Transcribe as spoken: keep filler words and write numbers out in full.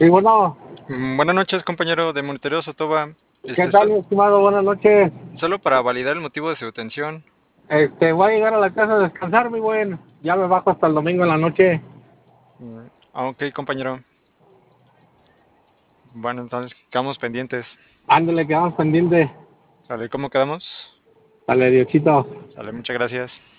Sí, bueno, Mm, Buenas noches, compañero de Monitoreo Sotoba. ¿qué Este, tal, so- mi estimado? Buenas noches. solo para validar el motivo de su detención. Este, voy a llegar a la casa a descansar, mi buen. Ya me bajo hasta el domingo en la noche. Mm, ah, ok, compañero. Bueno, entonces quedamos pendientes. Ándale, quedamos pendientes. ¿Sale? ¿Cómo quedamos? Dale, Diosito. Sale, muchas gracias.